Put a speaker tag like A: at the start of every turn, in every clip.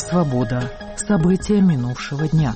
A: Свобода. События минувшего дня.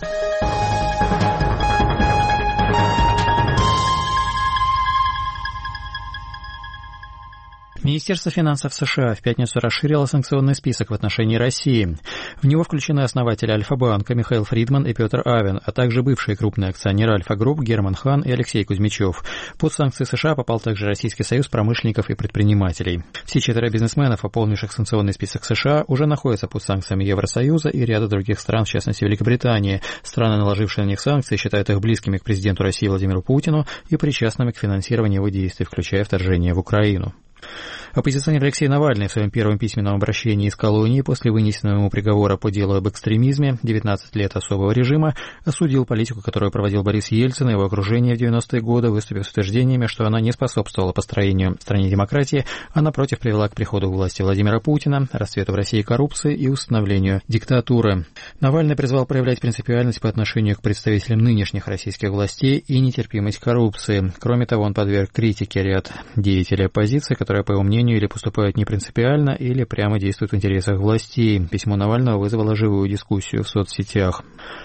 B: Министерство финансов США в пятницу расширило санкционный список в отношении России. В него включены основатели Альфа-банка Михаил Фридман и Петр Авен, а также бывшие крупные акционеры Альфа-групп Герман Хан и Алексей Кузьмичев. Под санкции США попал также Российский союз промышленников и предпринимателей. Все 4 бизнесменов, пополнивших санкционный список США, уже находятся под санкциями Евросоюза и ряда других стран, в частности Великобритании. Страны, наложившие на них санкции, считают их близкими к президенту России Владимиру Путину и причастными к финансированию его действий, включая вторжение в Украину. Оппозиционер Алексей Навальный в своем первом письменном обращении из колонии после вынесенного ему приговора по делу об экстремизме 19 лет особого режима осудил политику, которую проводил Борис Ельцин и его окружение в 90-е годы, выступив с утверждениями, что она не способствовала построению в стране демократии, а напротив привела к приходу к власти Владимира Путина, расцвету в России коррупции и установлению диктатуры. Навальный призвал проявлять принципиальность по отношению к представителям нынешних российских властей и нетерпимость коррупции. Кроме того, он подверг критике ряд деятелей оппозиции, которые, по его мнению, или поступают непринципиально, или прямо действуют в интересах властей. Письмо Навального вызвало живую дискуссию в соцсетях.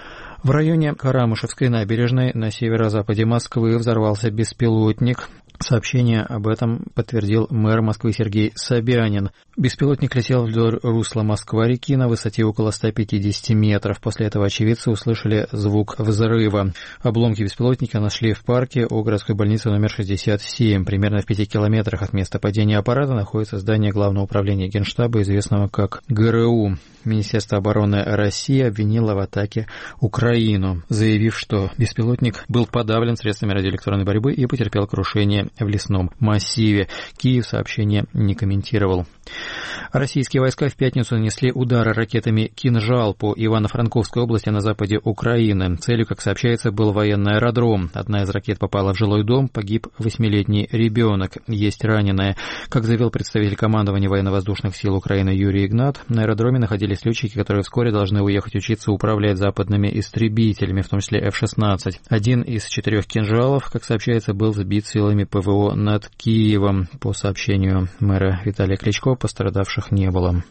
B: В районе Карамышевской набережной на северо-западе Москвы взорвался беспилотник. Сообщение об этом подтвердил мэр Москвы Сергей Собянин. Беспилотник летел вдоль русла Москва-реки на высоте около 150 метров. После этого очевидцы услышали звук взрыва. Обломки беспилотника нашли в парке у городской больницы номер 67. Примерно в 5 километрах от места падения аппарата находится здание Главного управления Генштаба, известного как ГРУ. Министерство обороны России обвинило в атаке Украину, заявив, что беспилотник был подавлен средствами радиоэлектронной борьбы и потерпел крушение в лесном массиве. Киев сообщение не комментировал. Российские войска в пятницу нанесли удары ракетами «Кинжал» по Ивано-Франковской области на западе Украины. Целью, как сообщается, был военный аэродром. Одна из ракет попала в жилой дом, погиб 8-летний ребенок. Есть раненые. Как заявил представитель командования военно-воздушных сил Украины Юрий Игнат, на аэродроме находились летчики, которые вскоре должны уехать учиться управлять западными истребителями, в том числе F-16. Один из 4 «Кинжалов», как сообщается, был сбит силами ПВО над Киевом. По сообщению мэра Виталия Кличко, пострадавших не было.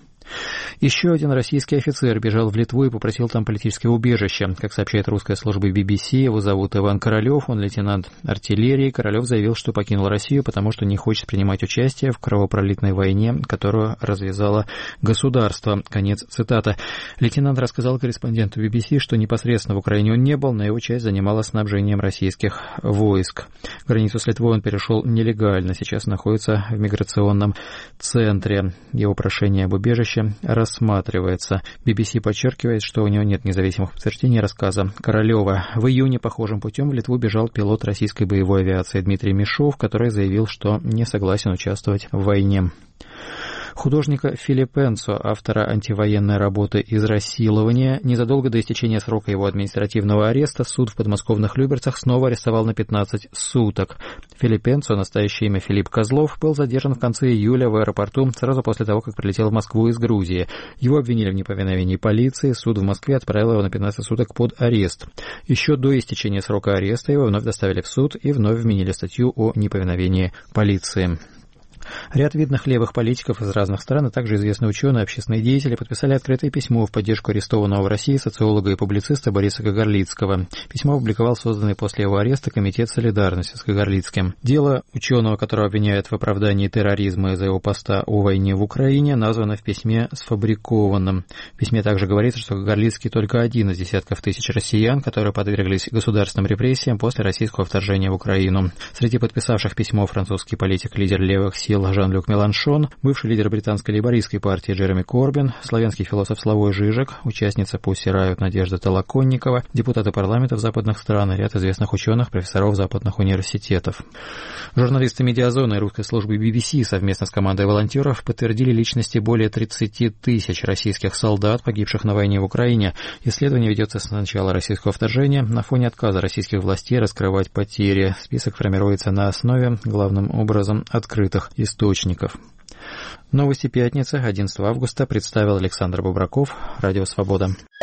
B: Еще один российский офицер бежал в Литву и попросил там политическое убежище. Как сообщает русская служба BBC, его зовут Иван Королев, он лейтенант артиллерии. Королев заявил, что покинул Россию, потому что не хочет принимать участие в кровопролитной войне, которую развязало государство. Конец цитаты. Лейтенант рассказал корреспонденту BBC, что непосредственно в Украине он не был, но его часть занималась снабжением российских войск. Границу с Литвой он перешел нелегально, сейчас находится в миграционном центре. Его прошение об убежище рассматривается. BBC подчеркивает, что у него нет независимых подтверждений рассказа Королева. В июне похожим путем в Литву бежал пилот российской боевой авиации Дмитрий Мишов, который заявил, что не согласен участвовать в войне. Художника Филиппенцо, автора антивоенной работы «Израсилование», незадолго до истечения срока его административного ареста суд в подмосковных Люберцах снова арестовал на 15 суток. Филиппенцо, настоящее имя Филипп Козлов, был задержан в конце июля в аэропорту сразу после того, как прилетел в Москву из Грузии. Его обвинили в неповиновении полиции, суд в Москве отправил его на 15 суток под арест. Еще до истечения срока ареста его вновь доставили в суд и вновь вменили статью о неповиновении полиции. Ряд видных левых политиков из разных стран, а также известные ученые и общественные деятели подписали открытое письмо в поддержку арестованного в России социолога и публициста Бориса Кагарлицкого. Письмо опубликовал созданный после его ареста Комитет солидарности с Кагарлицким. Дело ученого, которого обвиняют в оправдании терроризма из-за его поста о войне в Украине, названо в письме сфабрикованным. В письме также говорится, что Кагарлицкий только один из десятков тысяч россиян, которые подверглись государственным репрессиям после российского вторжения в Украину. Среди подписавших письмо французский политик, лидер левых сил Жан-Люк Меланшон, бывший лидер британской лейбористской партии Джереми Корбин, славянский философ Славой Жижик, участница Pussy Riot Надежда Толоконникова, депутаты парламентов западных стран и ряд известных ученых, профессоров западных университетов. Журналисты «Медиазоны» и русской службы BBC совместно с командой волонтеров подтвердили личности более 30 тысяч российских солдат, погибших на войне в Украине. Исследование ведется с начала российского вторжения на фоне отказа российских властей раскрывать потери. Список формируется на основе, главным образом, открытых источников. Новости пятницы, 11 августа, представил Александр Бобраков, Радио Свобода.